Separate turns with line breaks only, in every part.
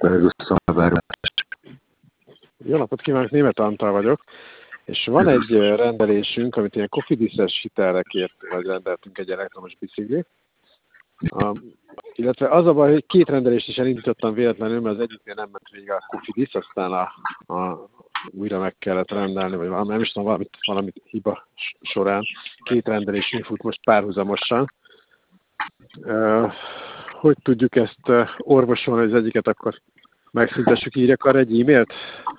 Szervuszom, a várás.
Jó napot kívánok, Németh Antal vagyok, és van egy rendelésünk, amit ilyen Cofidis-es hitelre kért, vagy rendeltünk egy elektromos biciklit. Illetve az a baj, hogy két rendelést is elindítottam véletlenül, mert az egyiknél nem ment végig a Cofidis, aztán újra meg kellett rendelni, vagy nem is tudom, valamit hiba során. Két rendelésünk fut most párhuzamosan. Hogy tudjuk ezt orvosolni, hogy az egyiket akkor megszüntessük, írjak arra egy e-mailt?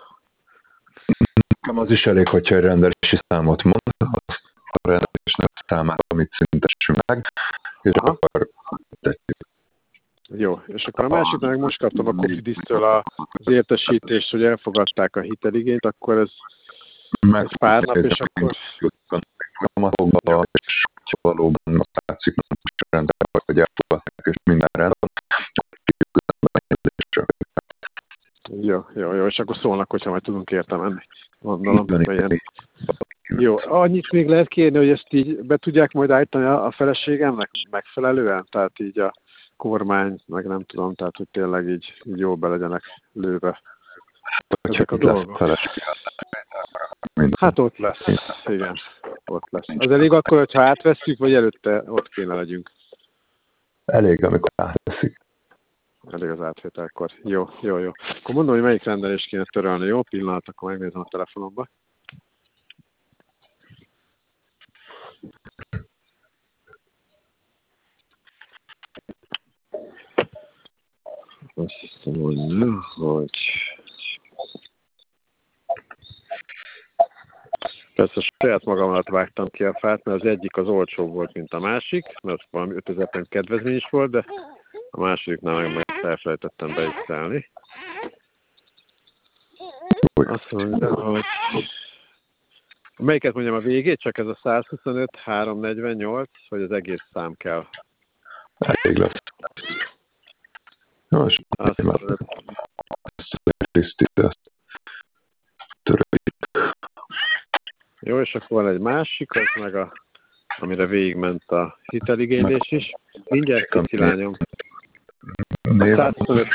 Az is elég, hogyha egy rendelési számot mond, azt a rendelésnek a számát, amit szüntessünk meg, és akkor tetjük.
Jó, és akkor a másiknak meg most kaptam a Cofidis-től az értesítést, hogy elfogadták a hiteligényt, akkor ez egy pár nap, és akkor...
És ha valóban azt látszik, hogy most rendben, hogy elfogadták, és minden rendben,
Jó, és akkor szólnak, hogyha majd tudunk érte menni. Gondolom, ilyen. Jó, annyit még lehet kérni, hogy ezt így be tudják majd állítani a feleségemnek megfelelően? Tehát így a kormány, meg nem tudom, tehát hogy tényleg így jól be legyenek lőve ezek a dolgok. Hát ott lesz, igen, ott lesz. Az elég akkor, hogyha átveszünk, vagy előtte ott kéne legyünk?
Elég, amikor átveszik.
Elég az átvételkor. Jó. Akkor mondom, hogy melyik rendelést kéne törölni. Jó, pillanat, akkor megnézem a telefonomba. Azt hiszem, hogy... Persze saját magamat vágtam ki a fát, mert az egyik az olcsóbb volt, mint a másik, mert valami 5000 forint kedvezmény is volt, de a másodiknál meg elfelejtettem beigszelni. Azt mondja, hogy... Melyiket mondjam a végét? Csak ez a 125, 348, hogy az egész szám kell.
Elég lesz. Most azt töröljük.
Jó, és akkor van egy másik, az meg amire végigment a hiteligénylés is. Mindjárt teszi, lányom. 125.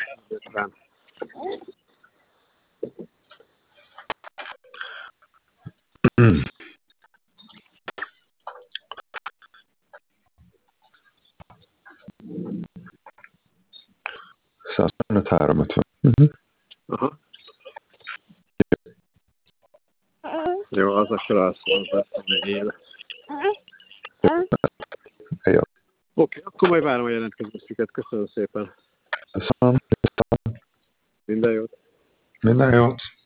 350.
Aha. Jó, az akkor azt hogy él.
Jó.
Oké, akkor majd várom a jelentkezésüket. Köszönöm szépen.
Köszönöm.
Minden jót.
Minden jót.